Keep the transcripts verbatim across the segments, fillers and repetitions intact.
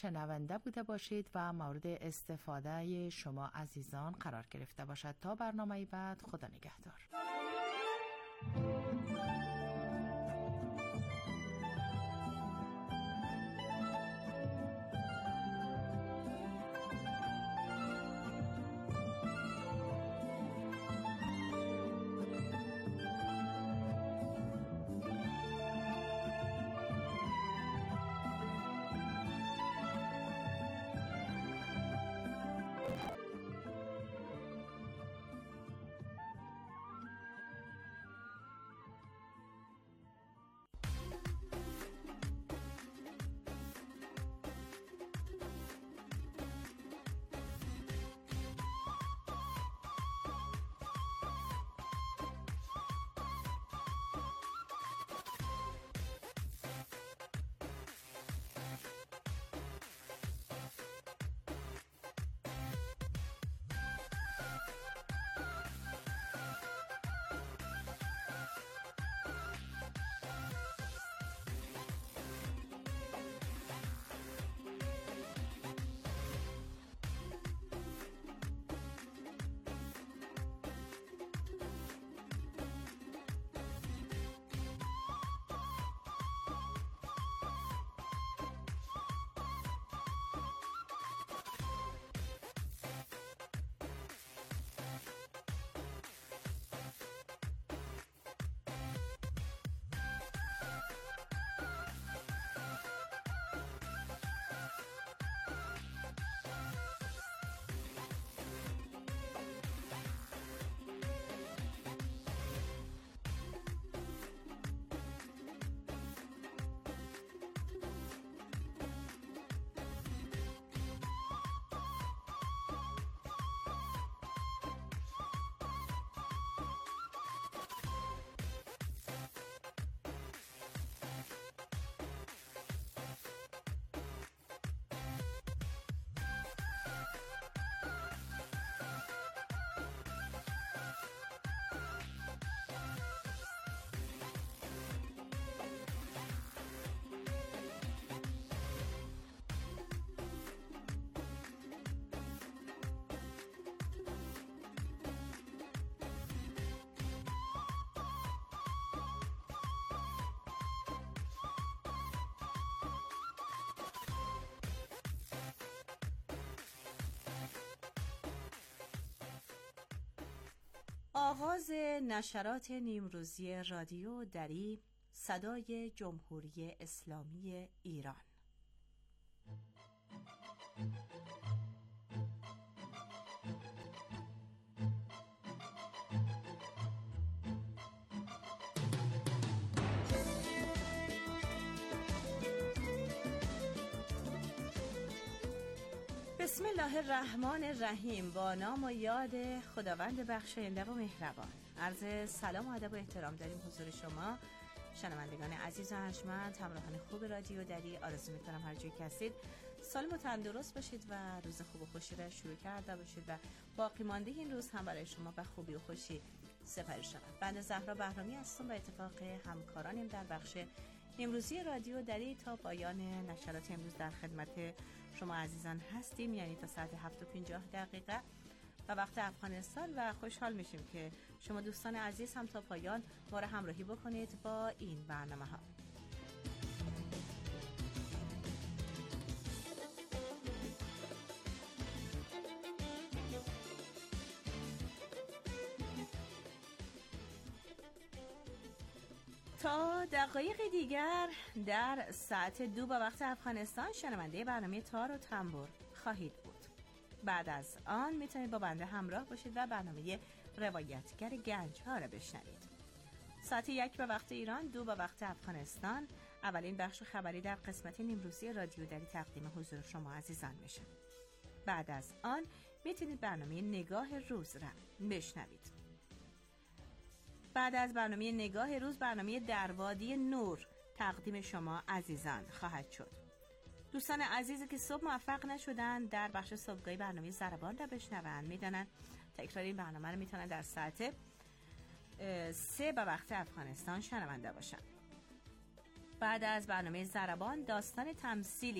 شنونده بوده باشید و مورد استفاده شما عزیزان قرار گرفته باشد. تا برنامه بعد، خدا نگهدار. آغاز نشرات نیمروزی رادیو دری، صدای جمهوری اسلامی ایران. بسم الله الرحمن الرحیم. با نام و یاد خداوند بخشاینده و مهربان. عرض سلام و ادب و احترام داریم حضور شما شنوندگان عزیز و ارجمند، همراهان خوب رادیو دری. آرزو می‌کنم هر جایی که هستید سالم و تندرست باشید و روز خوب و خوشی را شروع کرده باشید و باقی مانده این روز هم برای شما به خوبی و خوشی سپری شود. بنده زهرا بهرامی هستم و اتفاق همکارانیم در بخش امروزی رادیو دری تا پایان نشرات امروز در خدمت شما عزیزان هستیم، یعنی تا ساعت هفت و پنجاه دقیقه و وقت افغانستان، و خوشحال میشیم که شما دوستان عزیز هم تا پایان ما را همراهی بکنید با این برنامه ها. تا دقایق دیگر در ساعت دو به وقت افغانستان شنونده برنامه تار و تنبور خواهید بود. بعد از آن میتونید با بنده همراه باشید و برنامه روایتگر گنج ها را بشنوید. ساعت یک به وقت ایران، دو به وقت افغانستان اولین بخش خبری در قسمت نیمروزی رادیو دری تقدیم حضور شما عزیزان میشه. بعد از آن میتونید برنامه نگاه روز را بشنوید. بعد از برنامه نگاه روز، برنامه در وادی نور تقدیم شما عزیزان خواهد شد. دوستان عزیزی که صبح موفق نشدن در بخش صبحگاهی برنامه ضربان را بشنوند میدانن تکرار این برنامه رو میتونن در ساعت سه به وقت افغانستان شنونده باشن. بعد از برنامه ضربان، داستان تمثیلی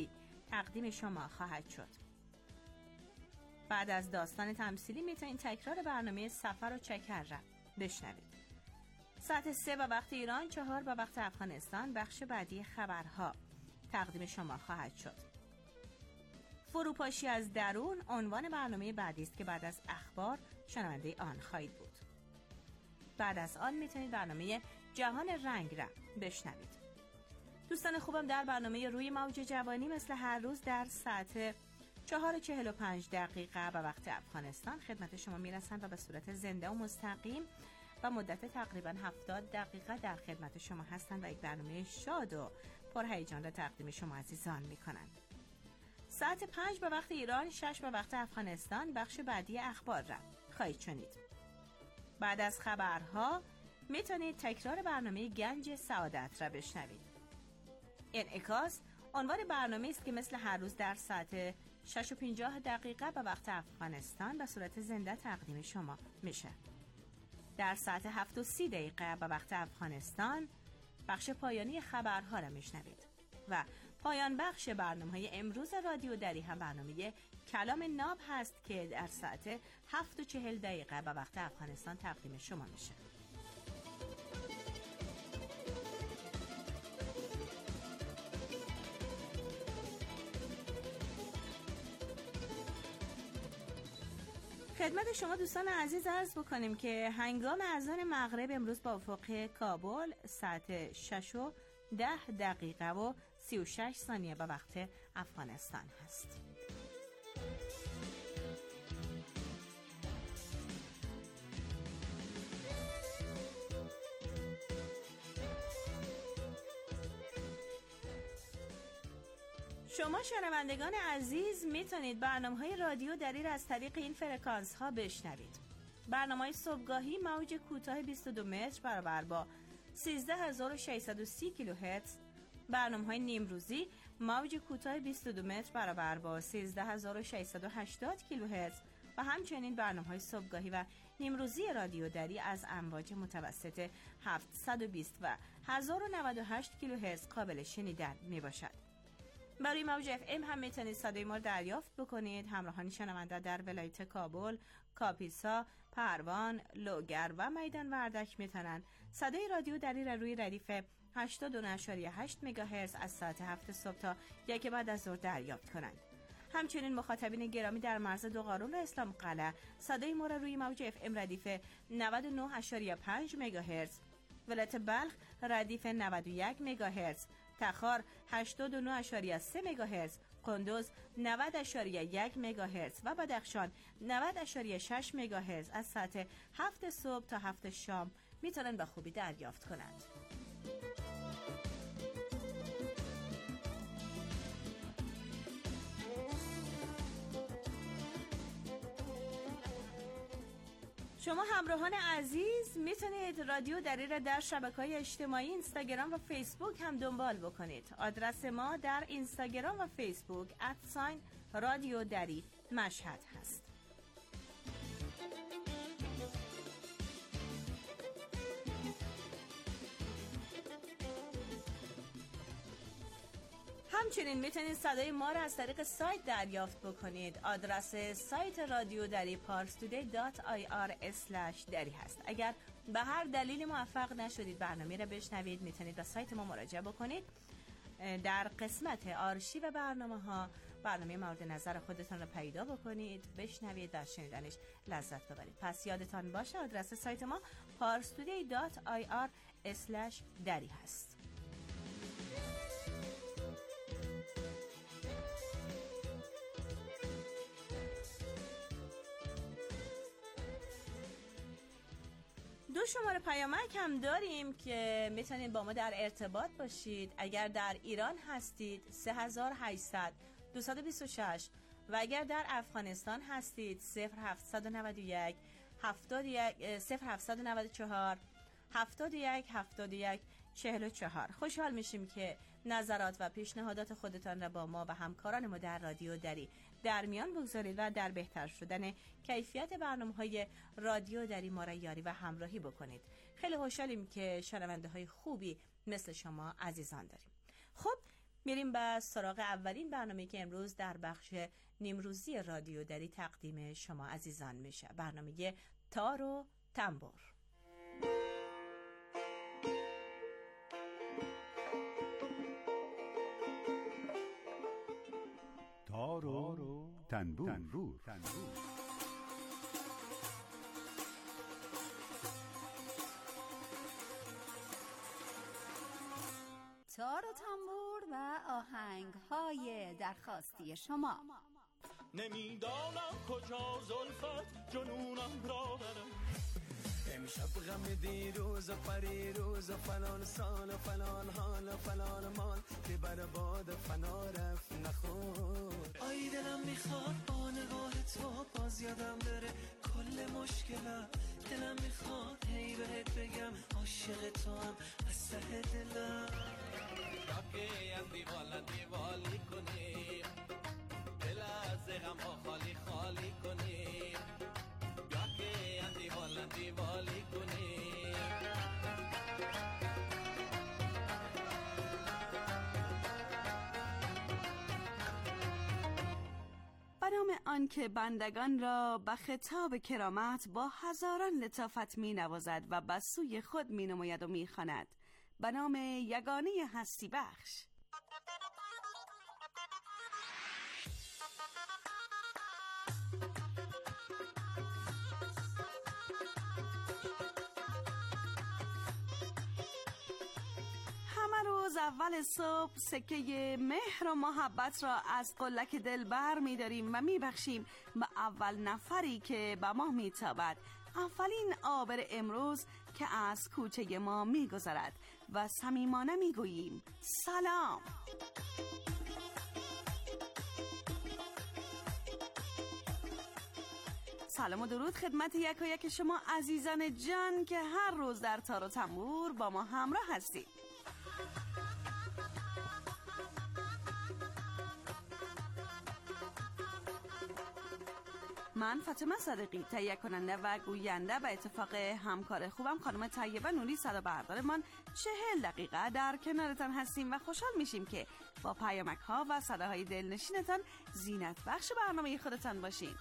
تقدیم شما خواهد شد. بعد از داستان تمثیلی میتونید تکرار برنامه سفر و چکر را بشنوید. ساعت سه به وقت ایران، چهار به وقت افغانستان بخش بعدی خبرها تقدیم شما خواهد شد. فروپاشی از درون عنوان برنامه بعدی است که بعد از اخبار شنونده آن خواهید بود. بعد از آن میتونید برنامه جهان رنگ را بشنوید. دوستان خوبم، در برنامه روی موج جوانی مثل هر روز در ساعت چهار و چهل و پنج دقیقه به وقت افغانستان خدمت شما میرسند و به صورت زنده و مستقیم و مدت تقریبا هفتاد دقیقه در خدمت شما هستند و یک برنامه شاد و پرهیجان را تقدیم شما عزیزان میکنند. ساعت پنج به وقت ایران، شش به وقت افغانستان بخش بعدی اخبار را خواهید شنید. بعد از خبرها میتونید تکرار برنامه گنج سعادت را بشنوید. انعکاس عنوان برنامه است که مثل هر روز در ساعت شش و پنجاه دقیقه به وقت افغانستان به صورت زنده تقدیم شما میشه. در ساعت هفت و سی دقیقه به وقت افغانستان بخش پایانی خبرها را میشنوید و پایان بخش برنامه‌های امروز رادیو دری هم برنامه کلام ناب هست که در ساعت هفت و چهل دقیقه به وقت افغانستان تقدیم شما میشه. خدمت شما دوستان عزیز عرض بکنیم که هنگام اذان مغرب امروز با افق کابل ساعت شش و ده دقیقه و سی و شش ثانیه به وقت افغانستان هست. شما شنوندگان عزیز میتونید برنامه‌های رادیو دری را از طریق این فرکانس ها بشنوید. برنامه‌های صبحگاهی موج کوتاه بیست و دو متر برابر با سیزده هزار و ششصد و سی کیلوهرتز، برنامه‌های نیمروزی موج کوتاه بیست و دو متر برابر با سیزده هزار و ششصد و هشتاد کیلوهرتز و همچنین برنامه‌های صبحگاهی و نیمروزی رادیو دری از امواج متوسط هفتصد و بیست و هزار و نود و هشت کیلوهرتز قابل شنیدن میباشد. برای موج اف ام هم میتونید صدای ما دریافت بکنید. همراهان شنونده در ولایت کابل، کاپیسا، پروان، لوگر و میدان وردک میتونن صدای رادیو دری را روی ردیف هشتاد و نه ممیز هشت مگاهرتز از ساعت هفت صبح تا یک بعد از ظهر دریافت کنند. همچنین مخاطبین گرامی در مرز دو قارون و اسلام قلعه صدای ما را روی موج اف ام ردیف نود و نه ممیز پنج مگاهرتز، ولایت بلخ ردیف نود و یک مگاهرتز، تخار هشتاد و نه ممیز سه مگاهرتز، قندوز نود ممیز یک مگاهرتز و بدخشان نود ممیز شش مگاهرتز از ساعت هفت صبح تا هفت شام میتونن به خوبی دریافت کنند. شما همراهان عزیز میتونید رادیو دری را در شبکه‌های اجتماعی اینستاگرام و فیسبوک هم دنبال بکنید. آدرس ما در اینستاگرام و فیسبوک ات رادیو دری مشهد هست. همچنین میتونید صدای ما را از طریق سایت دریافت بکنید. آدرس سایت رادیو دری پارس تودی دات آی آر اسلش دری هست. اگر به هر دلیلی موفق نشدید برنامه را بشنوید میتونید به سایت ما مراجعه بکنید. در قسمت آرشیو برنامه ها برنامه مورد نظر خودتان را پیدا بکنید، بشنوید و شنیدنش لذت ببرید. پس یادتان باشه آدرس سایت ما پارس تودی دات آی آر اسلش دری هست. دو شماره پیامک هم داریم که میتونید با ما در ارتباط باشید. اگر در ایران هستید سه هزار و هشتصد دویست و بیست و شش و اگر در افغانستان هستید صفر هفتصد و نود و یک هفتاد و یک صفر هفتصد و نود و چهار هفتاد و یک هفتاد و یک چهل و چهار. خوشحال میشیم که نظرات و پیشنهادات خودتان را با ما و همکاران ما در رادیو دری در میان بگذارید و در بهتر شدن کیفیت برنامه‌های رادیو دری ما را یاری و همراهی بکنید. خیلی خوشحالیم که شنونده های خوبی مثل شما عزیزان داریم. خب میریم به سراغ اولین برنامه که امروز در بخش نیمروزی رادیو دری تقدیم شما عزیزان میشه، برنامه تار و تنبور. تار و تنبور. تار و تنبور و آهنگ‌های درخواستی شما. نمیدانم کجا زلفت جنونم را برم، امشب غم دیروز و پریروز و فلان سال و فلان حال و فلان مال که بر باد فنا رفت نخور. آی دلم میخواد با نگاه تو باز یادم بره کل مشکلم، دلم میخواد هی بهت بگم عاشق تو هم از ته دلم. راکی از دیوال دیوالی کنی، دل از غم ها خالی خالی کنی، راکی از دیوال دیوالی کنی. به نام آن که بندگان را به خطاب کرامت با هزاران لطافت می نوازد و به سوی خود می نماید و می خواند، به نام یگانه هستی بخش. همه روز اول صبح سکه مهر و محبت را از قلک دل بر می داریم و می بخشیم به اول نفری که به ما می تابد، اولین عابر امروز که از کوچه ما می گذرد و صمیمانه می گوییم سلام. سلام و درود خدمت یک و یک شما عزیزان جان که هر روز در تار و تنبور با ما همراه هستید. من فاطمه صادقی، تهیه کننده و گوینده به اتفاق همکار خوبم خانم طیبه نوری صدا بردارمان چهل دقیقه در کنارتان هستیم و خوشحال میشیم که با پیامک ها و صداهای دلنشینتان زینت بخش برنامه خودتان باشین.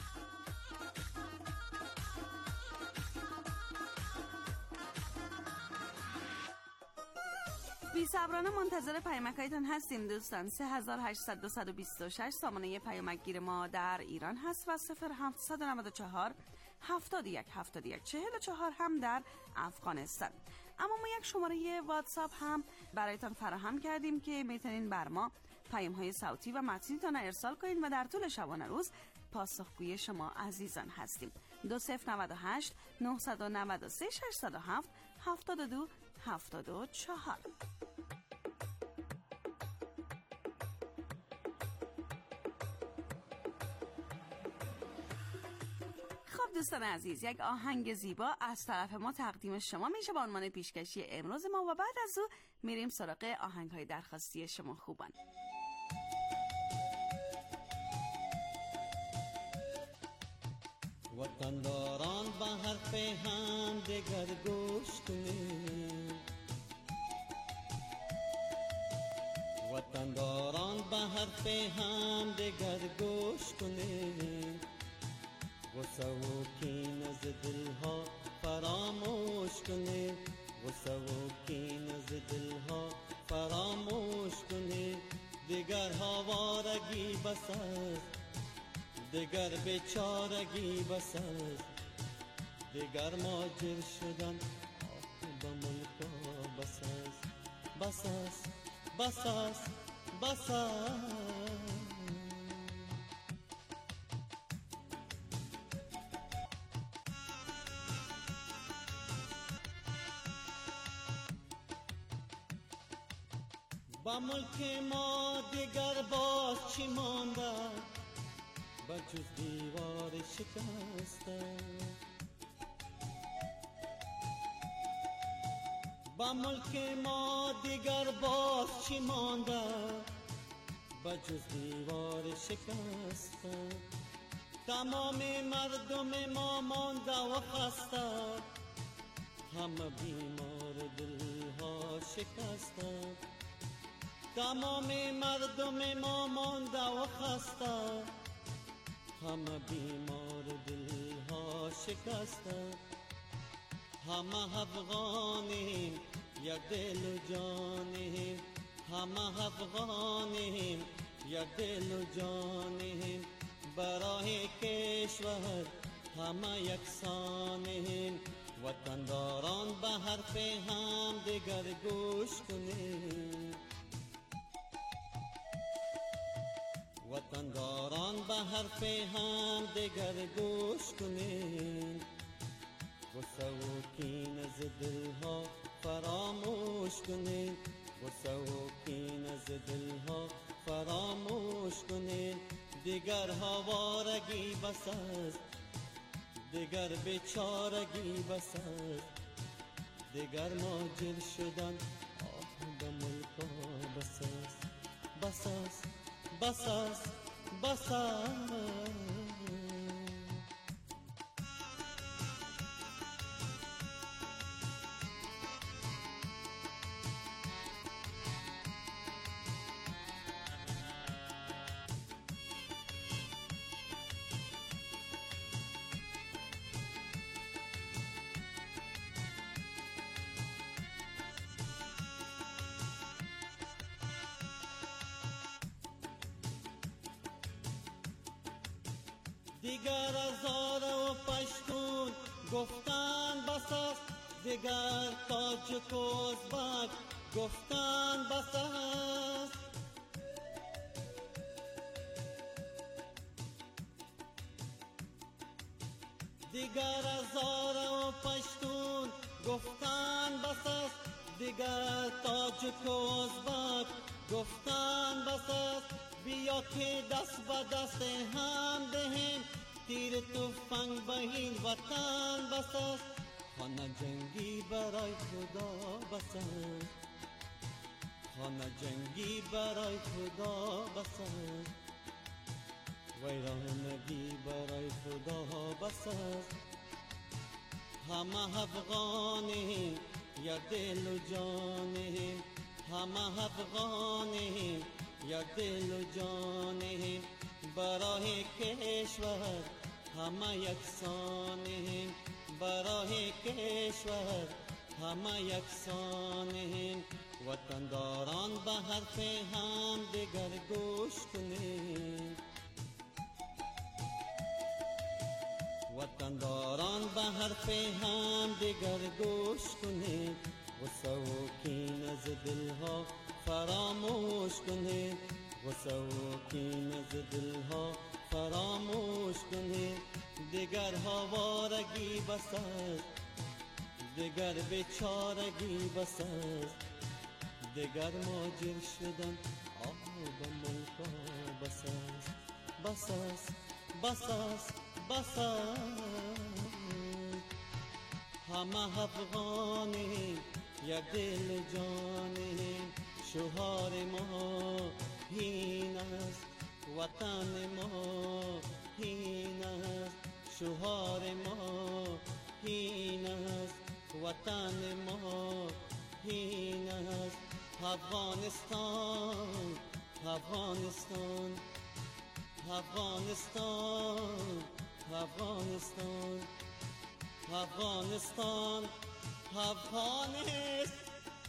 بی صبرانه منتظر پیامک‌هایتان هستیم دوستان. سه هزار و هشتصد و بیست و شش سامانه پیامک گیر ما در ایران هست و صفر هفتصد و نود و چهار هفتاد و یک هفتاد و یک چهل و چهار هم در افغانستان. اما ما یک شماره واتساپ هم برایتان فراهم کردیم که میتونین بر ما پیام‌های صوتی و متنیتان ارسال کنین و در طول شبانه روز پاسخگوی شما عزیزان هستیم. دو صفر نود و هشت نهصد و نود و سه ششصد و هفت هفتاد و دو هفتاد و چهار. خب دوستان عزیز، یک آهنگ زیبا از طرف ما تقدیم شما میشه با عنوان پیشکشی امروز ما و بعد از او میریم سراغ آهنگ‌های درخواستی شما خوبان. وطنداران به حرف هم دگر گوش کنید، وطنداران به حرف هم دگر گوش کنید، غصه و کین از دلها فراموش کنید، غصه و کین از دلها فراموش کنید. دیگر هوارگی بس است، دیگر بیچارگی بس است، دیگر ماجر شدن به ملکا بس است، بس است، بس است، بس است. با ملک ما دیگر باز چی مانده بجز دیوار شکسته، با ملک ما دیگر باز چی مانده بجز دیوار شکسته. تمام مردم ما مانده و خسته، همه بیمار دلها شکسته، تمام مردم ما مانده و خسته، همه بیمار دلها شکسته، همه افغانیم یک دل و جانیم، همه افغانیم یک دل و جانیم، برای کشور همه یکسانیم، وطنداران به حرف هم دیگر گوش کنیم، وطنداران به حرف هم دیگر گوش کنیم، غصه و کین از دلها فراموش کنیم، غصه و کین از دلها فراموش کنیم، دیگر هوارگی بس است، دیگر بیچارگی بس است، دیگر ماجر شدن آه به ملکا بس است، بس است، بس است، بس است. دیگر هزار و پشتون گفتن بس است، دیگر تاجک و ازبک گفتن بس است، دیگر هزار و پشتون گفتن بس است، دیگر تاجک و ازبک گفتن بس است، بیا که دست به دست هم دهیم، تیر تفنگ به این وطن بس است، خانه جنگی برای خدا بس است، خانه جنگی برای خدا بس است، ویرانگی برای خدا بس است، همه افغانیم یک دل و جانیم، همه افغانیم یک دل و جانیم، برای کشور همه یکسانیم، برای کشور همه یکسانیم، وطنداران به حرف هم دیگر گوش کنیم، وطنداران به حرف هم دیگر گوش کنیم، غصه و کین از دلها فراموش کنید، غصه و کین از دلها فراموش کنید، دیگر هوارگی بس است، دیگر بیچارگی بس است، دیگر ماجر شدن آه به ملکا بس است، بس است، بس است، بس است، همه افغانی یک دل جانیم، شوهر ما هین است، وطن ما هین است، شوهر ما هین است، وطن ما هین است، افغانستان، افغانستان، افغانستان، افغانستان، افغانستان، افغانستان.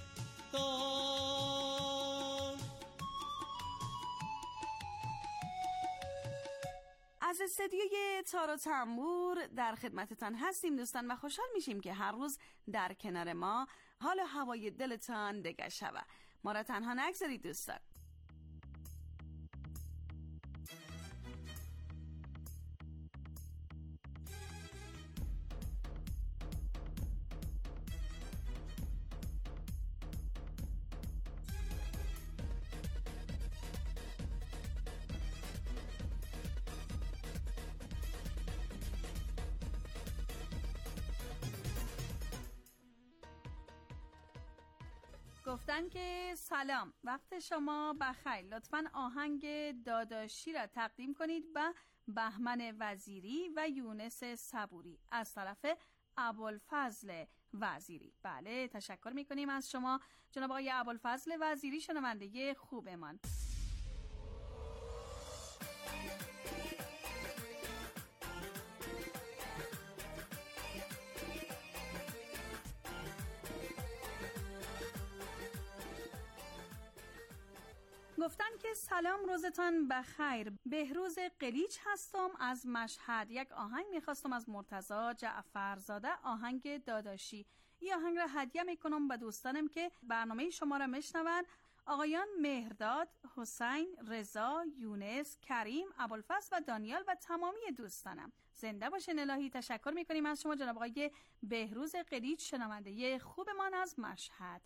از استدیوی تار و تنبور در خدمتتان هستیم دوستان و خوشحال میشیم که هر روز در کنار ما حال و هوای دلتان دگر شود. ما را تنها نگذارید دوستان. گفتن که سلام، وقت شما بخیر، لطفاً آهنگ داداشی را تقدیم کنید به بهمن وزیری و یونس صبوری از طرف ابوالفضل وزیری. بله، تشکر میکنیم از شما جناب آقای ابوالفضل وزیری، شنونده خوبمان. گفتن که سلام، روزتان بخیر. بهروز قلیچ هستم از مشهد. یک آهنگ میخواستم از مرتضی جعفرزاده، آهنگ داداشی. این آهنگ را هدیه میکنم به دوستانم که برنامه شما را میشنون. آقایان مهرداد، حسین، رضا، یونس، کریم، ابوالفضل و دانیال و تمامی دوستانم. زنده باشین الهی. تشکر میکنیم از شما جناب آقای بهروز قلیچ، شنونده خوبمان از مشهد.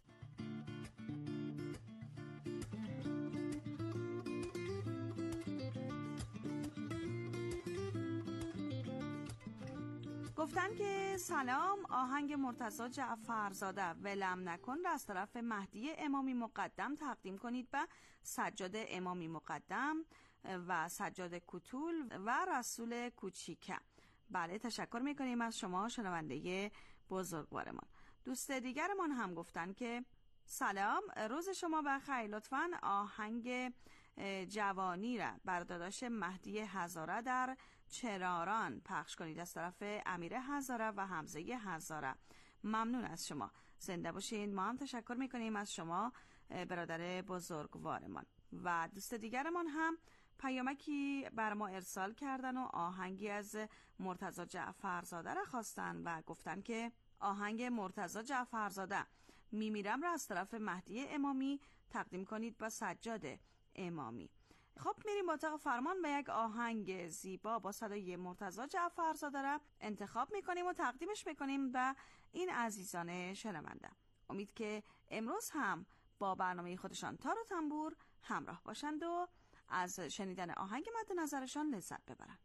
گفتن که سلام، آهنگ مرتضی جعفرزاده ولم نکن را از طرف مهدی امامی مقدم تقدیم کنید به سجاد امامی مقدم و سجاد کتول و رسول کوچیکه. بله، تشکر میکنیم از شما شنونده بزرگوارمان. دوست دیگرمان هم گفتن که سلام، روز شما بخیر. لطفاً آهنگ جوانی را بر داداش مهدی هزاره در چراران پخش کنید از طرف امیر هزاره و حمزه هزاره. ممنون از شما. زنده باشین. ما هم تشکر میکنیم از شما برادر بزرگوارمان. و دوست دیگرمان هم پیامکی بر ما ارسال کردن و آهنگی از مرتضی جعفرزاده را خواستن و گفتن که آهنگ مرتضی جعفرزاده میمیرم را از طرف مهدی امامی تقدیم کنید با سجاد امامی. خب میریم با طاق فرمان و یک آهنگ زیبا با صدای مرتضی جعفرزاده را انتخاب میکنیم و تقدیمش میکنیم به این عزیزان شنونده. امید که امروز هم با برنامه خودشان تار و تنبور همراه باشند و از شنیدن آهنگ مد نظرشان لذت ببرند.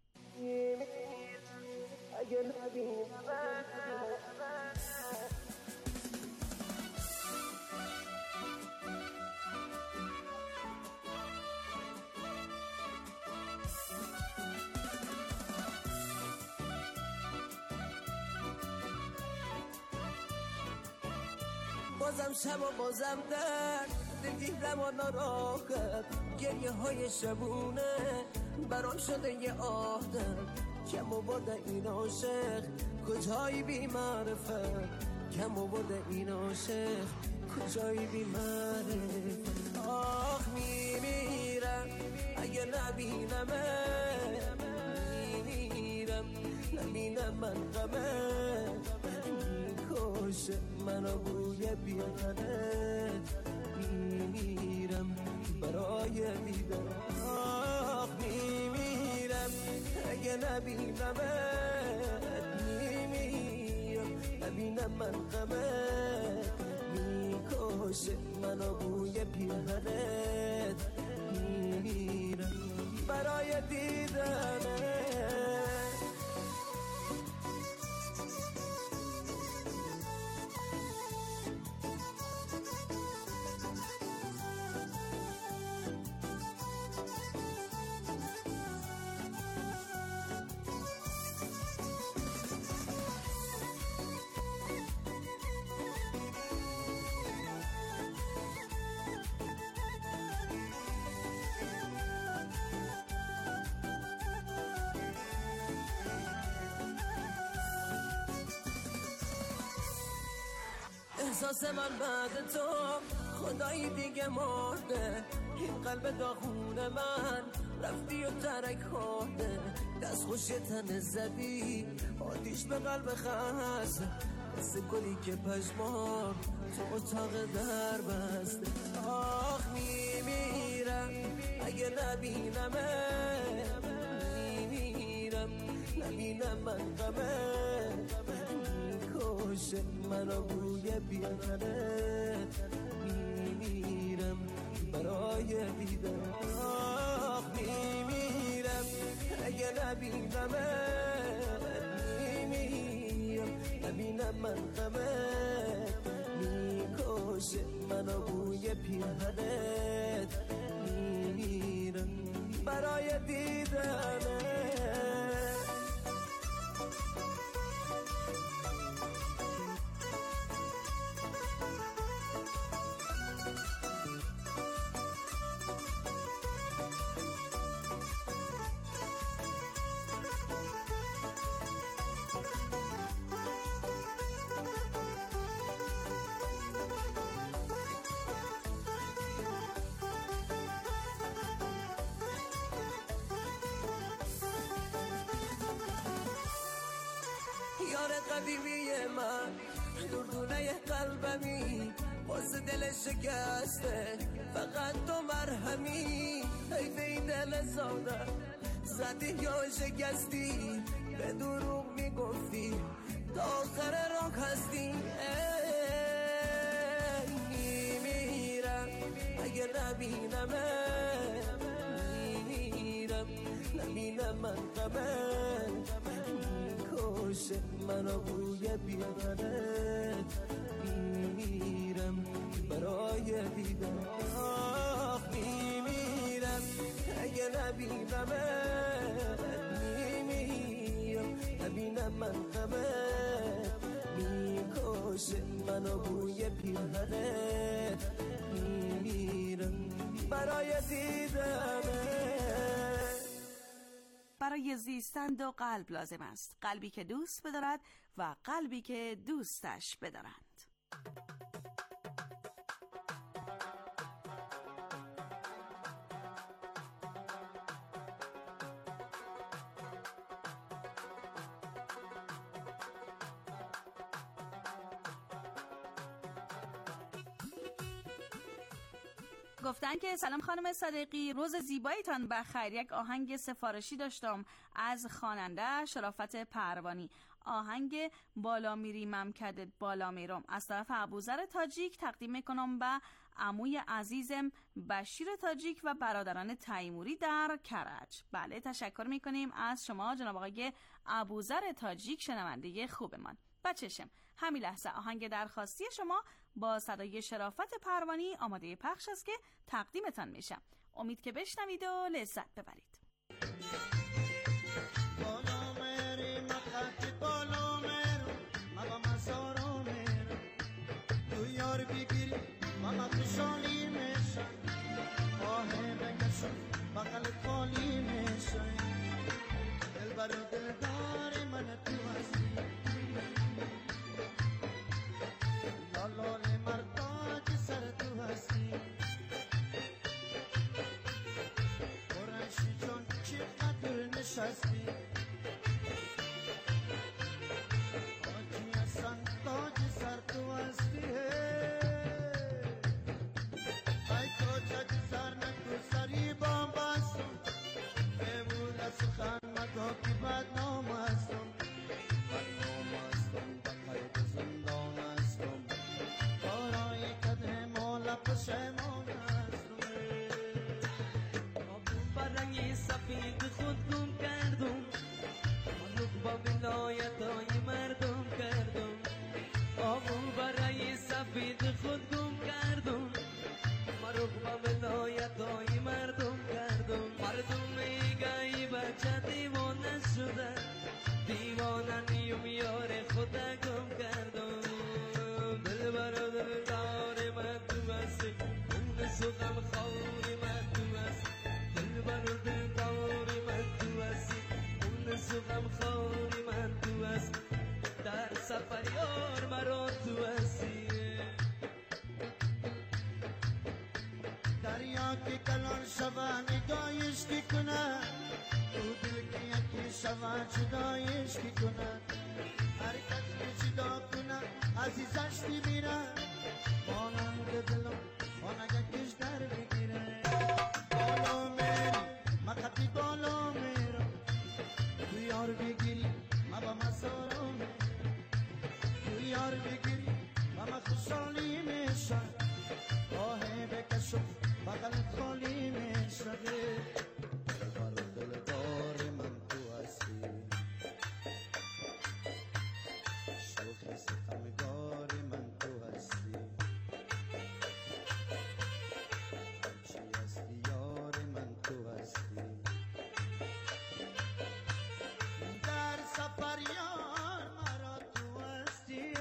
بازم شب و بازم در دلگیرم و ناراحت، گریه های شبونه برام شده یه عادت. کم و باد این عاشق کجایی بی معرفت، کم و باد این عاشق کجایی بی معرفت. آخ میمیرم اگه نبینمه، میمیرم نبینم من غمه، میکشه منو بوی بیادنت، میمیرم برای دیدن. آخ میمیرم اگه نبینمت، میمیرم نبینم من غمت، میکشه منو بوی پیرهنت، میمیرم برای دیدنت. احساس من بعد تو خدایی دیگه مرده، این قلب داغون من رفتی و ترک خورده. دست خوش تن زدی آتیش به قلب خسته، مثل گلی که پشمار تو اتاق در بسته. آخ میمیرم اگه نبینمه، میمیرم نبینم من غمه، میکشه منو بوی بیادنت، میمیرم برای دیدن. آخ میمیرم اگه نبینمه، میمیرم نبینم من غمت، میکشه منو بوی پیرهنت، میمیرم برای دیدنت. یار قدیمی من، دردونه قلبمی باز دل شکسته، فقط تو مرهمی. حیف این دل ساده زدی یا شکستی، به دروغ میگفتی تا آخر راه هستی. میمیرم اگه نبینمت، میمیرم نبینم من غمت، میکشه منو بوی بیادرت، میمیرم برای دیدن. آخ میمیرم اگه نبینمت، میمیرم نبینم من غمت، میکشه منو بوی پیرهنت، میمیرم برای دیدنت. برای زیستن دو قلب لازم است، قلبی که دوست بدارد و قلبی که دوستش بدارند. گفتن که سلام خانم صادقی، روز زیباییتان بخیر. یک آهنگ سفارشی داشتم از خواننده شرافت پروانی، آهنگ بالا میریم ممکدت بالا میرم از طرف ابوذر تاجیک تقدیم میکنم به عموی عزیزم بشیر تاجیک و برادران تیموری در کرج. بله تشکر میکنیم از شما جناب آقای ابوذر تاجیک، شنونده خوبمان. بچشم همین لحظه آهنگ درخواستی شما با صدای شرافت پروانی آماده پخش است که تقدیمتان میشم. امید که بشنوید و لذت ببرید. بالا میری مقد بالا میرم، مبا مسارا میرم، تو یار بگیری مبا خوشحالی میشم، آهه بگشم بقل خالی میشم، دل برو دلدار من تو هستی، لالال مرداج سر تو هستی، قرشی جان چقدر نشستی، آجی اصلا تاج سر تو هستی، ای تاج سر نکو سری بام بستم، بمون از سخن مگا که بدنام هستم، بدنام هستم بقید زندان هستم، کارای کده مالا پشمان هستم. آبون برنگی سفید خود گم کردم، آنوک با ولایت های مردم کردم، آبون برنگی سفید خود گم کردم، مروک با ولایت های مردم کردم، مردم میگه بچه دیوانه شده، دیوانه نیم یار خدا گم کردم، دل برا دل دار من تو هستی، اون سوغم خوری من تو هستی، دل برا دل دار من تو هستی، اون سوغم خوری من تو هستی، در سفر یار مرا تو هستی، دریا که کلان شوه نگاهش کی کنه، تو دل که یکی شوه جدایش کی کنه، هر کس که جدا کنه عزیزش میمیره، مانند دلم مانگه کش در بگیره، بالا میری مقدی بالا میرم، تو یار بگیری مبا مسارم، تو یار بگیری مبا خوشحالی میشه، آهه بکشم بغل خالی میشه، دل بر دل دار من تو هستی، شوخ ستمگار من تو هستی، هرچی هستی یار من تو هستی، در سفر یار مرا تو هستی،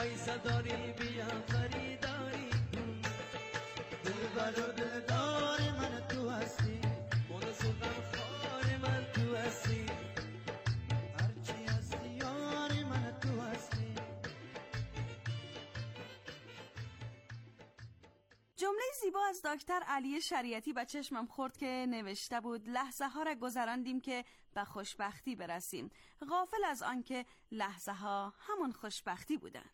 وایسا داری بیا خریداری دلبر و دلدار من تو هستی مونس و غمخوار من تو هستی هرچی هستی یار من تو هستی. جمله زیبا از دکتر علی شریعتی به چشمم خورد که نوشته بود لحظه ها را گذراندیم که به خوشبختی برسیم، غافل از آن که لحظه ها همون خوشبختی بودن.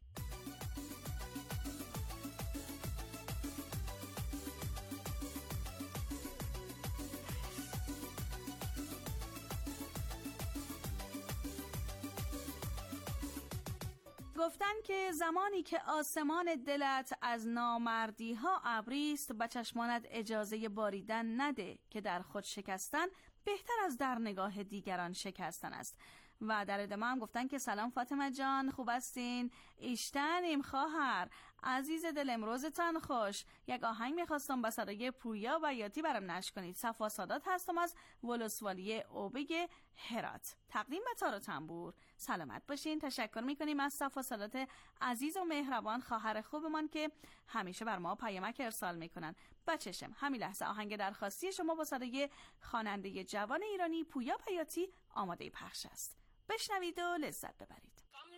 گفتن که زمانی که آسمان دلت از نامردی ها ابریست به چشمانت اجازه باریدن نده که در خود شکستن بهتر از در نگاه دیگران شکستن است. و در ادامه هم گفتن که سلام فاطمه جان، خوب هستین؟ ایشتنیم خواهر عزیز دل، امروزتان خوش. یک آهنگ میخواستم به صدای پویا بیاتی برام نشر کنید. صفا سادات هستم از ولسوالی اوبگ هرات. تقدیم به تار و تنبور. سلامت باشین. تشکر میکنیم از صفا سادات عزیز و مهربان خواهر خوبمان که همیشه بر ما پیامک ارسال میکنن. بچشم همین لحظه آهنگ درخواستی شما با صدای خواننده جوان ایرانی پویا بیاتی آماده پخش است. بشنوید و لذت ببرید.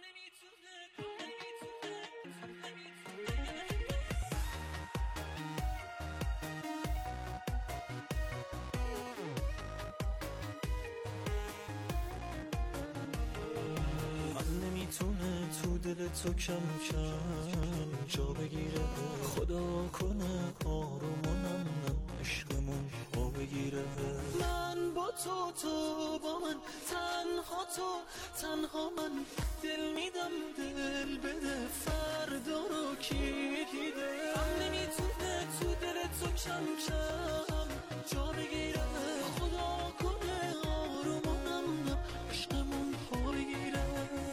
نمیتونه تو دل تو کم کم جا بگیره، خدا کنه آرومونم عشقمون پا بگیره. من با تو تو با من تنها تو تنها من دل میدم دل بده فردا رو کی دیده. من نمیتونه تو دل تو کم کم جا بگیره، خدا کنه آرومونم عشقمون پا بگیره.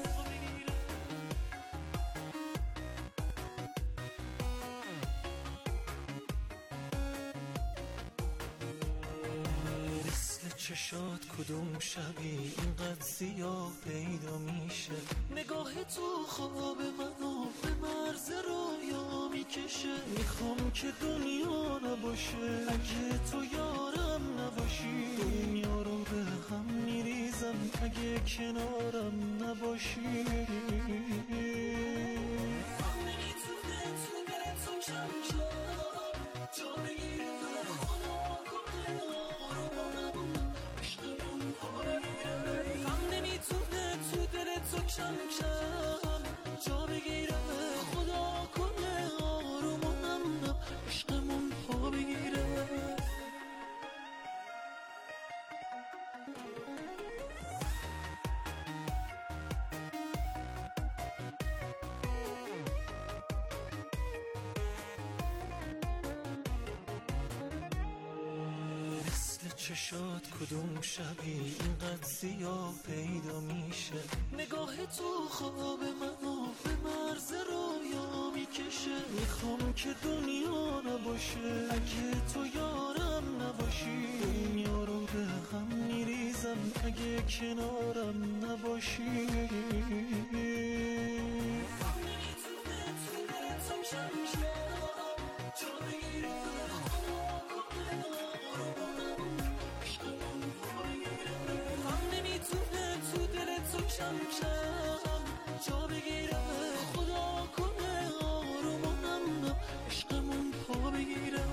چشات کدوم شبی اینقدر زیاد پیدا میشه، نگاه تو خواب منو به مرز رویا میکشه. میخوام که دنیا نباشه اگه تو یارم نباشی، دنیا رو به هم میریزم اگه کنارم نباشی. کم کم جا بگیره، خدا کنه آرومونم عشقمون پا بگیره. مثل چشات کدوم شبی اینقدر زیاد پیدا میشه، نگاه تو خواب منو به مرز رویا میکشه. میخوام که دنیا نباشه اگه تو یارم نباشی، دنیا رو به هم میریزم اگه کنارم نباشی. کم کم جا بگیره، خدا کنه آرومونم عشقمون پا بگیره.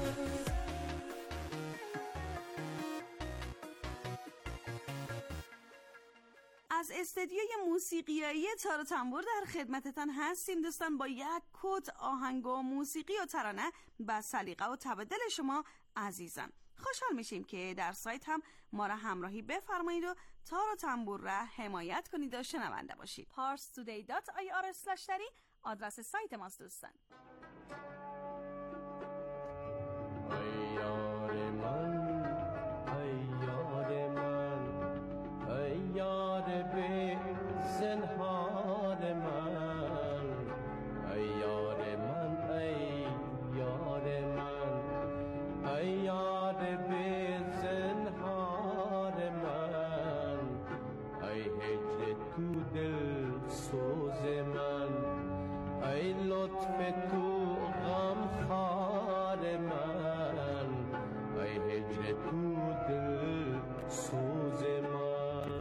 از استدیوی موسیقیایی تار و تنبور در خدمتتان هستیم دوستان، با یک کت آهنگ و موسیقی و ترانه به سلیقه و تب دل شما عزیزان. خوشحال میشیم که در سایت هم ما را همراهی بفرمایید و تار و تنبور را حمایت کنید و شنونده باشید. پارس تودی دات آی آر اسلش دری آدرس سایت ماست دوستان. ای یار من، ای یار من، ای یار به زنهار من، ای یار من، ای یار من، ای یار به زنهار من، ای هجر تو دل سوز من، ای کو دل سوز من.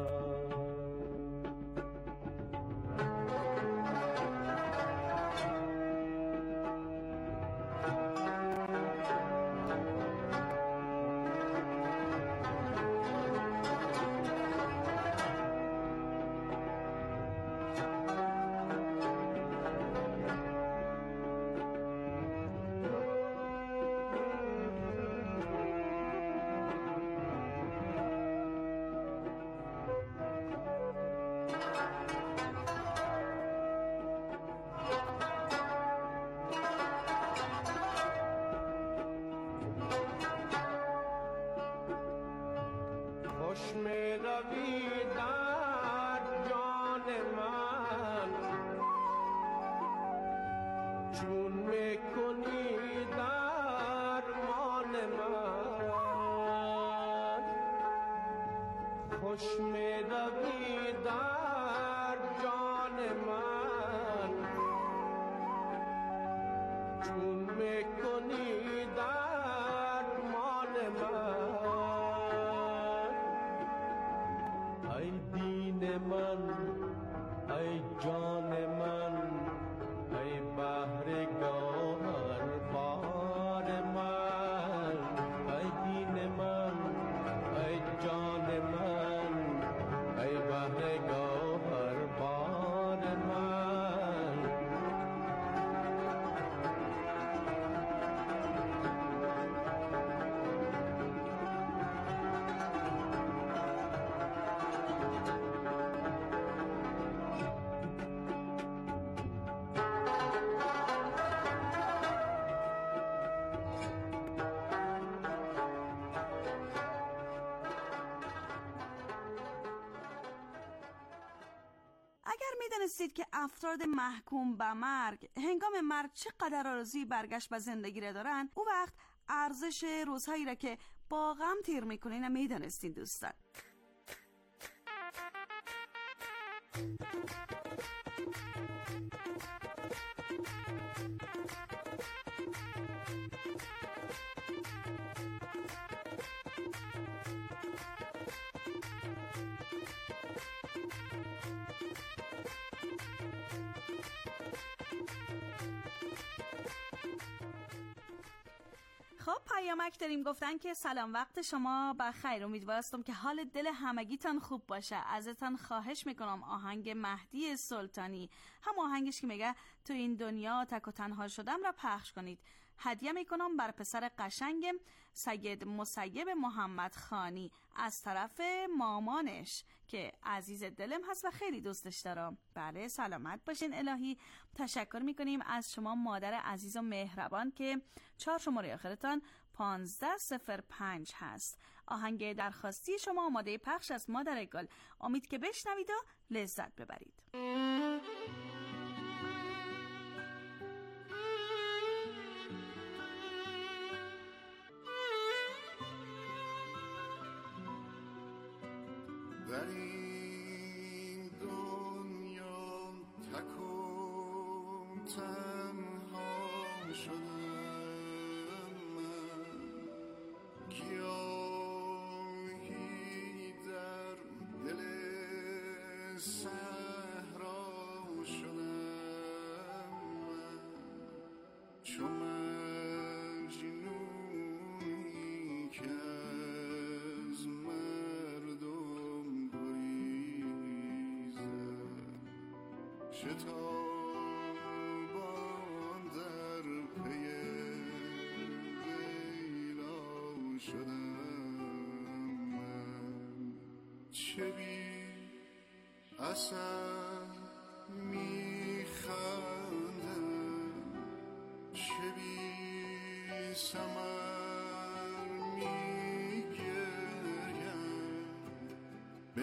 خوش می روی در جان من، چون می کنی درمان من. خوش می روی در جان من، چون می کنی درمان من. ای دین من، ای جان من، ای بحر گوهر بار من. ای دین من، ای جان من، ای بحر گوهر بار من. اگر می‌دانستید که افراد محکوم به مرگ هنگام مرگ چقدر آرزوی برگشت به زندگی را دارند، او وقت ارزش روزهایی را که با غم تیر می‌کنین می‌دانستید دوستان. خب پیامک داریم گفتن که سلام وقت شما بخیر، امیدوارم که حال دل همگیتان خوب باشه. ازتان خواهش میکنم آهنگ مهدی سلطانی، هم آهنگش که میگه تو این دنیا تک و تنها شدم را پخش کنید. هدیه میکنم بر پسر قشنگم سید مسیب محمد خانی از طرف مامانش که عزیز دلم هست و خیلی دوستش دارم. بله سلامت باشین الهی. تشکر میکنیم از شما مادر عزیز و مهربان که چهار شماره آخرتان پانزده صفر پنج هست. آهنگ درخواستی شما آماده پخش از مادر گل، امید که بشنوید و لذت ببرید. در این دنیا تک و تنها شدم من، گیاهی در دل صحرا شدم من، چو مجنونی که از مردم شتابان در پی لیلا شدم من، چه بی اثر میخندم، چه بی ثمر میگریم، به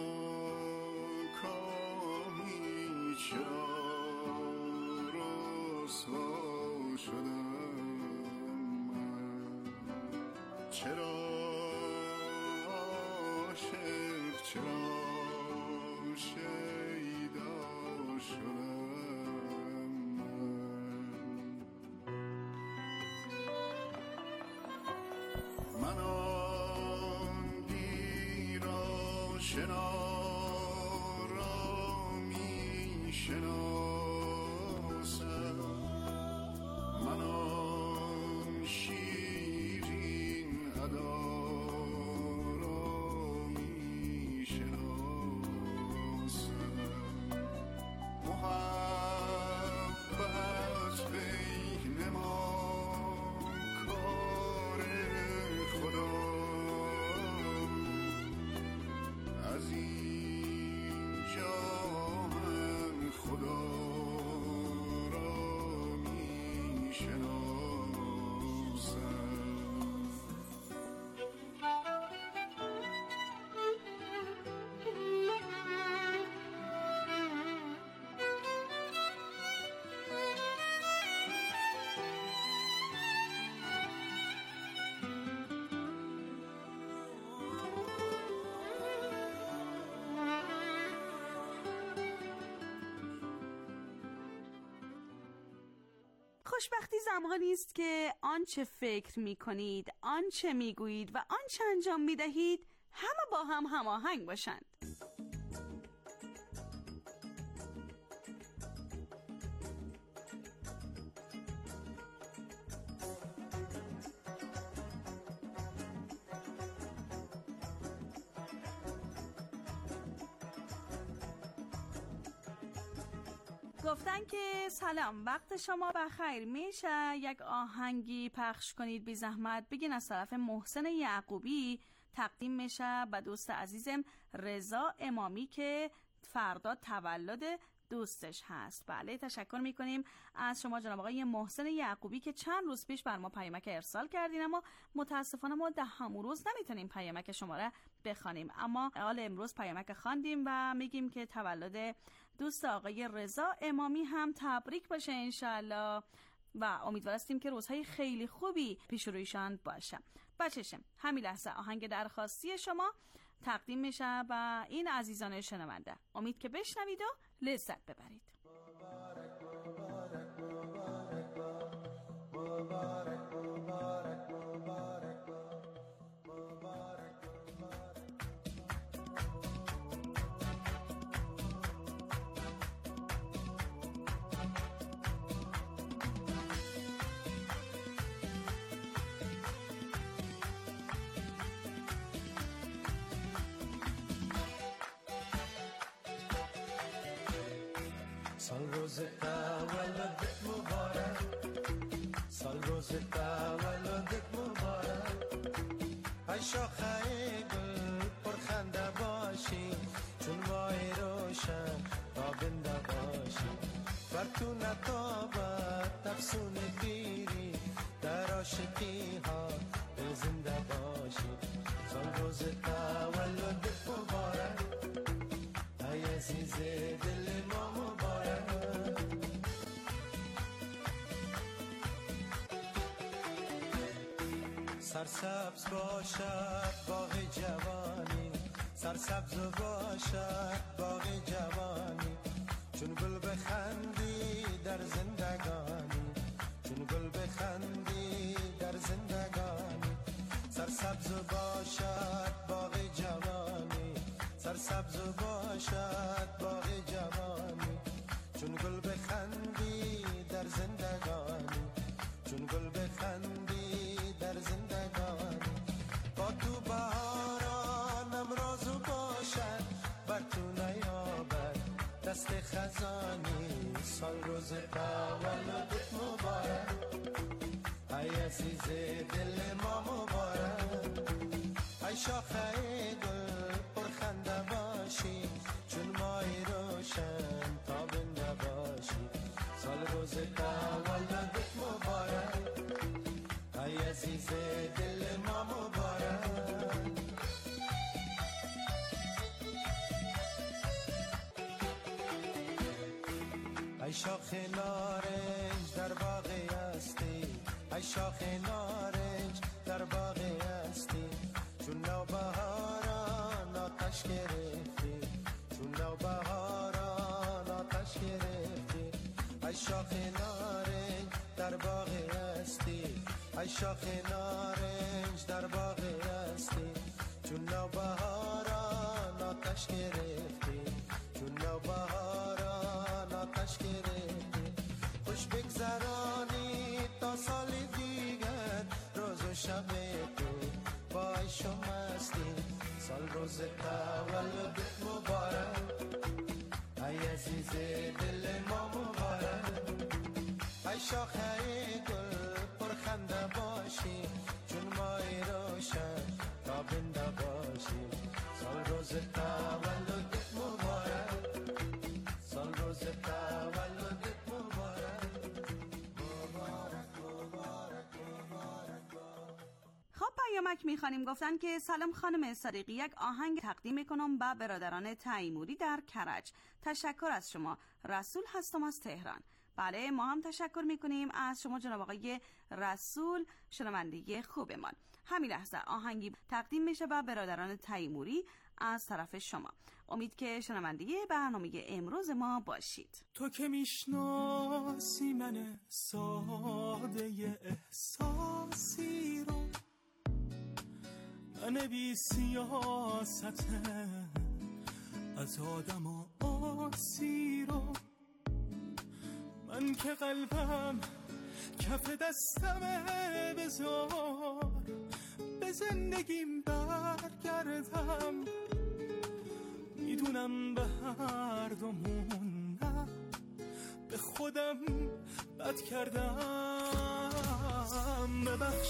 ناکامی چرا رسوا شدم من، چرا عاشق، چرا شیدا شدم من. من شنا را می شناسم، من آن شیرین ادا را می شناسم. محبت بین ما کار خدا، از اینجا من خدا را می شناسم. خوشبختی زمانی است که آنچه فکر می کنید، آنچه می گویید و آنچه انجام می دهید همه با هم هماهنگ باشند. گفتن که سلام، وقت شما بخیر، میشه یک آهنگی پخش کنید بی زحمت؟ بگین از طرف محسن یعقوبی تقدیم میشه به دوست عزیزم رضا امامی که فردا تولد دوستش هست. بله، تشکر میکنیم از شما جناب آقای محسن یعقوبی که چند روز پیش بر ما پیامک ارسال کردین، اما متاسفانه ما ده همون روز نمیتونیم پیامک شما را بخوانیم، اما حال امروز پیامک خواندیم و میگیم که تولد دوست آقای رضا امامی هم تبریک باشه انشالله و امیدوار هستیم که روزهای خیلی خوبی پیش رویشان باشه. بچشم همین لحظه آهنگ درخواستی شما تقدیم میشه به این عزیزان شنونده. امید که بشنوید و لذت ببرید. سال روز تولدت مبارک، سال روز تولدت مبارک، ای شاخه گل پرخنده باشی، چون ماه روشن تابنده باشی، بر تو نتابد افسون پیری، در عاشقی ها دل زنده باشی. سال روز تولدت مبارک، ای عزیز دل ما مبارک. سرسبز باشد باغ جوانی، سرسبز باشد باغ جوانی، چون گل بخندی در زندگانی، چون گل بخندی در زندگانی. سرسبز باشد باغ جوانی، سرسبز باشد باغ جوانی، چون گل بخندی در زندگانی، چون گل بخندی در زندگانی. با تو بهارانم رازو باشد، بر تو نیابد دست خزانی. سال روز تولدت مبارک، ای عزیز دل ما مبارک، ای شاخه گل پرخنده باشی، چون ماه روشن تابنده باشی. سال روز تولدت مبارک، ای عزیز دل ما مبارک. ای شاخ نارنج در باغ هستی، ای شاخ نارنج در باغ هستی، چون نوبهاران آتش گرفتی، چون نوبهاران آتش گرفتی. ای شاخ نارنج در باغ هستی، ای شاخ نارنج در باغ هستی، چون نوبهاران آتش روز تولدت مبارک، ای عزیز دل ما مبارک. ای شاخه گل پرخنده باشی، چون مای روشن تابنده باشی. سال روز تولدت مبارک، سال روز تولدت مبارک، مبارک مبارک مبارک. خب پیامک میخوانیم. گفتن که سلام خانم صادقی، یک آهنگ تقدیم میکنم به برادران تیموری در کرج. تشکر از شما. رسول هستم از تهران. بله، ما هم تشکر میکنیم از شما جناب آقای رسول، شنونده خوبمان. همین لحظه آهنگی تقدیم میشه به برادران تیموری از طرف شما. امید که شنونده برنامه امروز ما باشید. تو که میشناسی من ساده احساسی رو، من بی سیاست از آدم و آسی رو، من که قلبم کف دستمه، بذار به زندگیم برگردم. میدونم به هر دومون نه، به خودم بد کردم.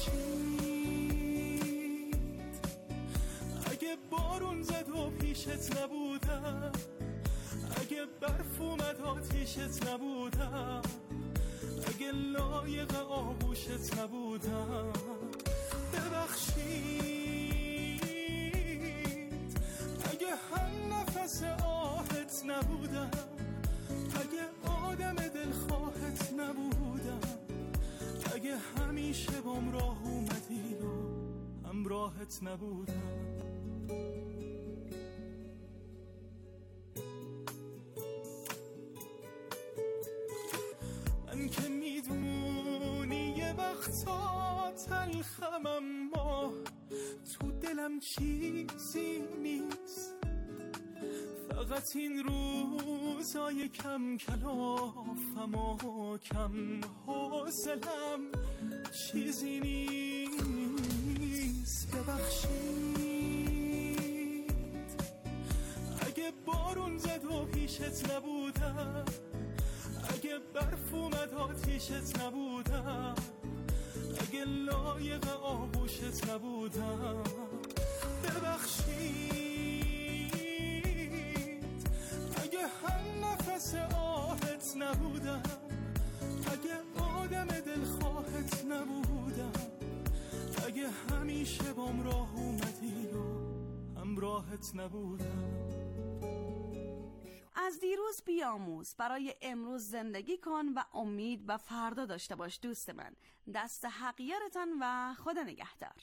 ببخشید اگه بارون زد و پیشت نبودم، اگه برف اومد آتیشت نبودم، اگه لایق آغوشت نبودم. ببخشید اگه هم نفس آهت نبودم، اگه آدم دلخواهت نبودم، اگه همیشه بام راه اومدی و همراهت نبودم. من که میدونی یه وقتا تلخم، اما تو دلم چیزی نیست. فقط این روزای کم کلافم و کم حوصلم چیزی نیست. ببخشید اگه بارون زد و پیشت نبودم، اگه برف اومد آتیشت نبودم، اگه لایق آغوشت نبودم. ببخشید اگه هم نفس آهت نبودم، اگه آدم دلخواهت نبودم، اگه همیشه بام راه اومدی و همراهت نبودم. از دیروز بیاموز، برای امروز زندگی کن و امید به فردا داشته باش. دوست من، دست حق یارتان و خدا نگهدار.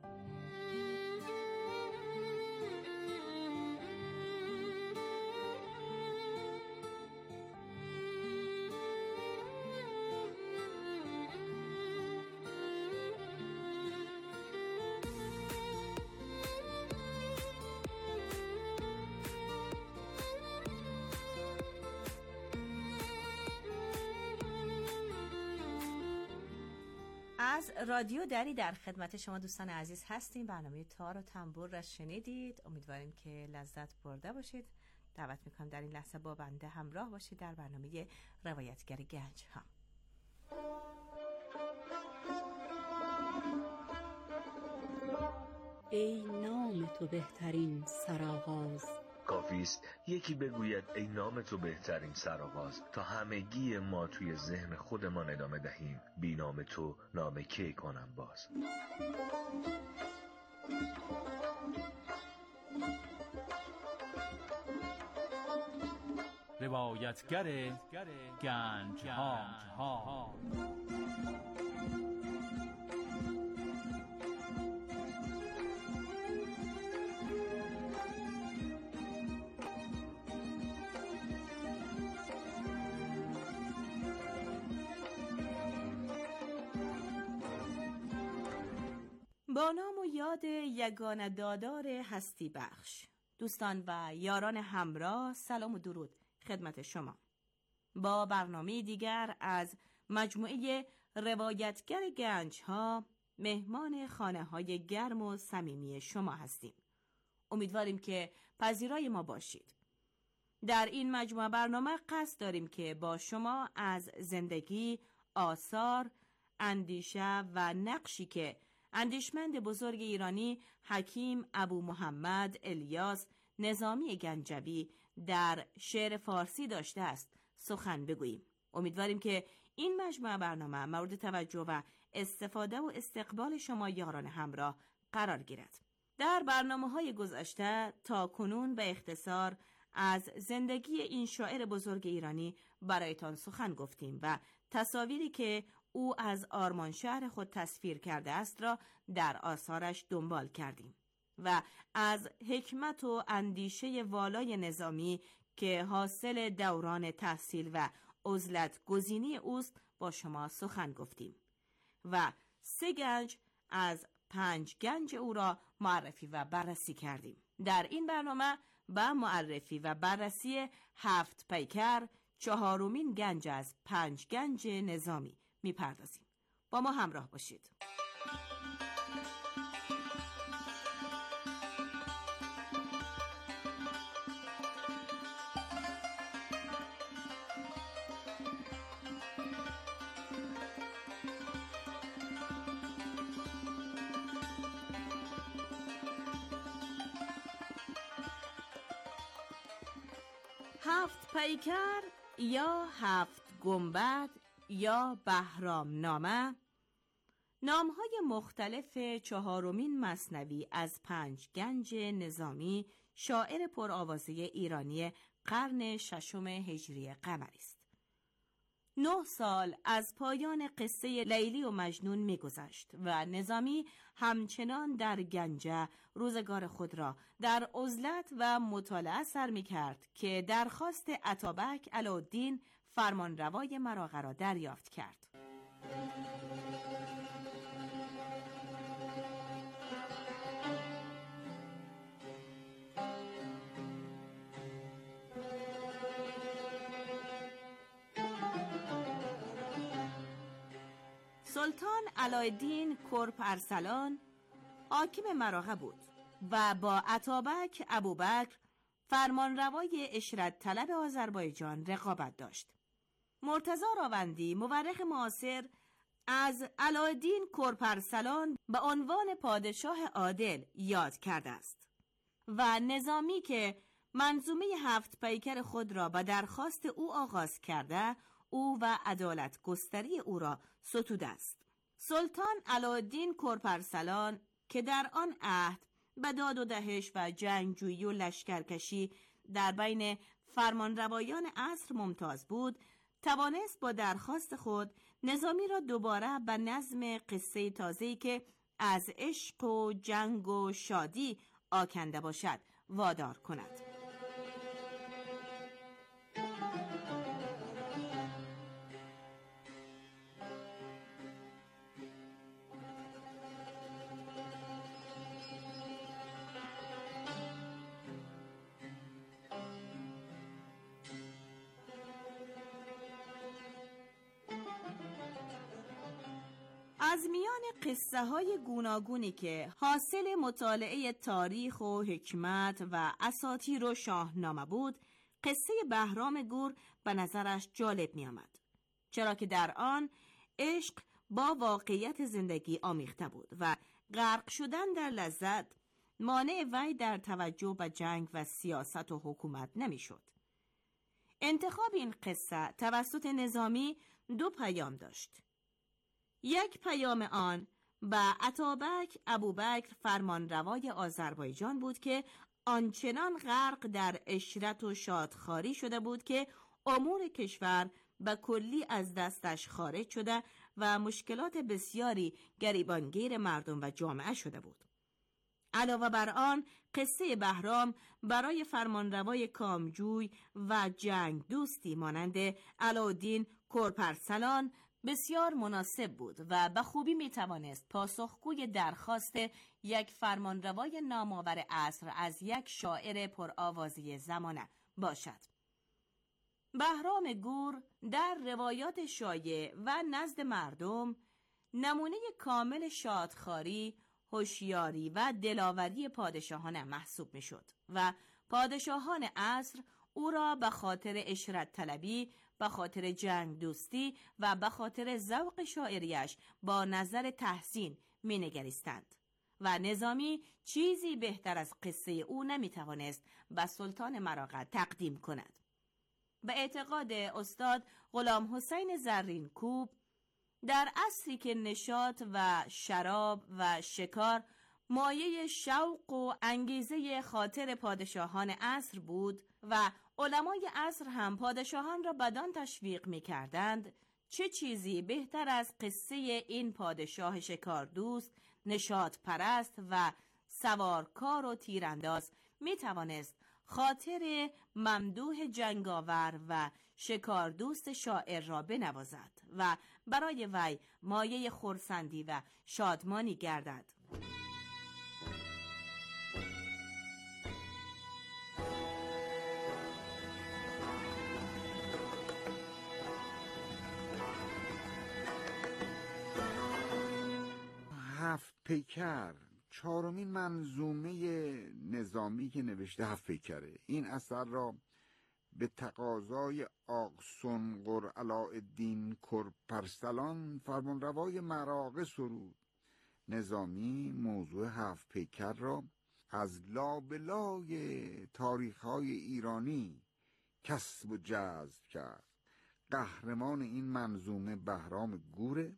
از رادیو دری در خدمت شما دوستان عزیز هستیم. برنامه تار و تنبور را شنیدید. امیدواریم که لذت برده باشید. دعوت میکنم در این لحظه با بنده همراه باشید در برنامه روایتگر گنج ها. ای نام تو بهترین سرآغاز، کافیست یکی بگوید ای نام تو بهترین سرآغاز، تا همگی ما توی ذهن خودمان ادامه دهیم بی نام تو نام کی کنم باز. روایتگر گنج ها. با نام و یاد یگانه دادار هستی بخش، دوستان و یاران همراه، سلام و درود خدمت شما. با برنامه دیگر از مجموعه روایتگر گنج ها مهمان خانه های گرم و صمیمی شما هستیم. امیدواریم که پذیرای ما باشید. در این مجموعه برنامه قصد داریم که با شما از زندگی، آثار، اندیشه و نقشی که اندیشمند بزرگ ایرانی حکیم ابو محمد الیاس نظامی گنجوی در شعر فارسی داشته است سخن بگوییم. امیدواریم که این مجموعه برنامه مورد توجه و استفاده و استقبال شما یاران همراه قرار گیرد. در برنامه‌های گذشته تا کنون به اختصار از زندگی این شاعر بزرگ ایرانی برایتان سخن گفتیم و تصاویری که او از آرمانشهر خود تصویر کرده است را در آثارش دنبال کردیم و از حکمت و اندیشه والای نظامی که حاصل دوران تحصیل و عزلت گزینی اوست با شما سخن گفتیم و سه گنج از پنج گنج او را معرفی و بررسی کردیم. در این برنامه با معرفی و بررسی هفت پیکر، چهارمین گنج از پنج گنج نظامی میپردازیم. با ما همراه باشید. هفت پیکر یا هفت گنبد یا بهرام نامه نامهای مختلف چهارمین مثنوی از پنج گنج نظامی شاعر پرآوازه ایرانی قرن ششم هجری قمری است. نه سال از پایان قصه لیلی و مجنون می‌گذشت و نظامی همچنان در گنجه روزگار خود را در عزلت و مطالعه سر می‌کرد که درخواست اتابک علاءالدین فرمانروای مراغه را دریافت کرد. سلطان علاءالدین کرپ ارسلان حاکم مراغه بود و با اتابک ابوبکر فرمانروای اشرت طلب آذربایجان رقابت داشت. مرتضی راوندی مورخ معاصر از علاءالدین کرپ ارسلان به عنوان پادشاه عادل یاد کرده است و نظامی که منظومه هفت پیکر خود را به درخواست او آغاز کرده، او و عدالت گستری او را ستوده است. سلطان علاءالدین کرپ ارسلان که در آن عهد به داد و دهش و جنگجویی و لشکرکشی در بین فرمانروایان عصر ممتاز بود، توانست با درخواست خود نظامی را دوباره به نظم قصه تازه‌ای که از عشق و جنگ و شادی آکنده باشد وادار کند. از میان قصه های گوناگونی که حاصل مطالعه تاریخ و حکمت و اساطیر و شاهنامه بود، قصه بهرام گور به نظرش جالب می آمد، چرا که در آن عشق با واقعیت زندگی آمیخته بود و غرق شدن در لذت مانع وی در توجه به جنگ و سیاست و حکومت نمی شد. انتخاب این قصه توسط نظامی دو پیام داشت. یک پیام آن به اتابک ابوبکر فرمانروای آذربایجان بود که آنچنان غرق در عشرت و شادخواری شده بود که امور کشور به کلی از دستش خارج شده و مشکلات بسیاری گریبانگیر مردم و جامعه شده بود. علاوه بر آن، قصه بهرام برای فرمانروای کامجوی و جنگ دوستی مانند علاءالدین کرپ ارسلان بسیار مناسب بود و به خوبی می توانست پاسخگوی درخواست یک فرمانروای نامآور عصر از یک شاعر پرآوازه زمانه باشد. بهرام گور در روایات شایع و نزد مردم نمونه کامل شادخواری، هوشیاری و دلاوری پادشاهان محسوب میشد و پادشاهان عصر او را به خاطر اشرت طلبی، به خاطر جنگ دوستی و به خاطر ذوق شاعریش با نظر تحسین می نگریستند و نظامی چیزی بهتر از قصه او نمی توانست به سلطان مراغه تقدیم کند. به اعتقاد استاد غلام حسین زرین کوب، در عصری که نشاط و شراب و شکار مایه شوق و انگیزه خاطر پادشاهان عصر بود و علمای عصر هم پادشاهان را بدان تشویق می کردند، چه چیزی بهتر از قصه این پادشاه شکار دوست، نشاط پرست و سوارکار و تیرانداز می توانست خاطر ممدوح جنگاور و شکار دوست شاعر را بنوازد و برای وی مایه خرسندی و شادمانی گردد. هفت پیکر چهارمین منظومه نظامی که نوشته هفت پیکره. این اثر را به تقاضای آق سنقر علاءالدین کرپرسلان فرمانروای مراغه سرود. نظامی موضوع هفت پیکر را از لابلای تاریخ‌های ایرانی کسب و جذب کرد. قهرمان این منظومه بهرام گوره.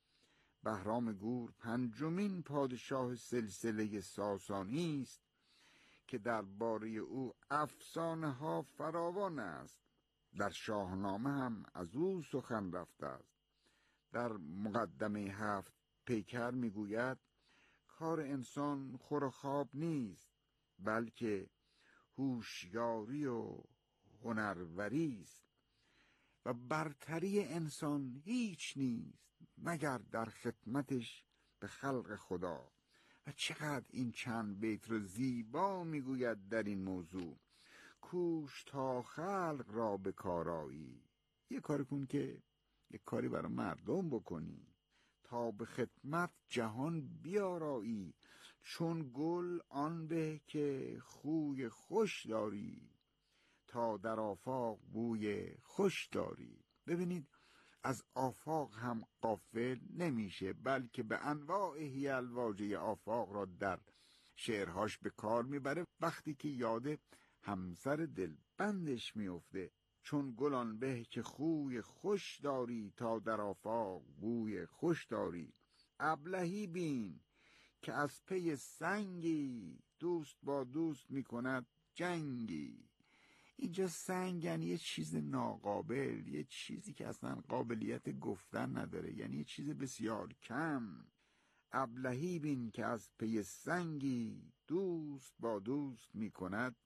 بهرام گور پنجمین پادشاه سلسله ساسانی است که درباره او افسانه ها فراوان است. در شاهنامه هم از او سخن رفته است. در مقدمه هفت پیکر میگوید کار انسان خور و خواب نیست، بلکه هوشیاری و هنروری است و برتری انسان هیچ نیست مگر در خدمتش به خلق خدا. و چقدر این چند بیت رو زیبا میگوید در این موضوع. کوش تا خلق را به کارایی، یه کاری کن که یه کاری برای مردم بکنی، تا به خدمت جهان بیارایی، چون گل آن به که خوی خوش داری، تا در آفاق بوی خوش داری. ببینید از آفاق هم غافل نمیشه، بلکه به انواع هیل واژه آفاق را در شعرهاش به کار میبره وقتی که یاد همسر دلبندش میفته. چون گلان به که خوی خوش داری، تا در آفاق بوی خوش داری. ابلهی بین که از پی سنگی، دوست با دوست میکند جنگی. اینجا سنگ یعنی یه چیز ناقابل، یه چیزی که اصلا قابلیت گفتن نداره، یعنی یه چیز بسیار کم. ابلهی بین که از پی سنگی، دوست با دوست میکند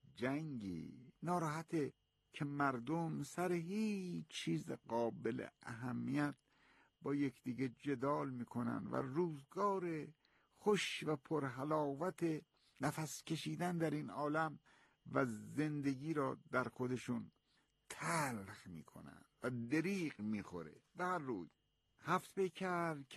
جنگی. ناراحته که مردم سر هیچ چیز قابل اهمیت با یکدیگه جدال میکنن و روزگار خوش و پرحلاوت نفس کشیدن در این عالم و زندگی را در خودشون تلخ میکنن و دریغ میخوره. به هر روی هفت پیکر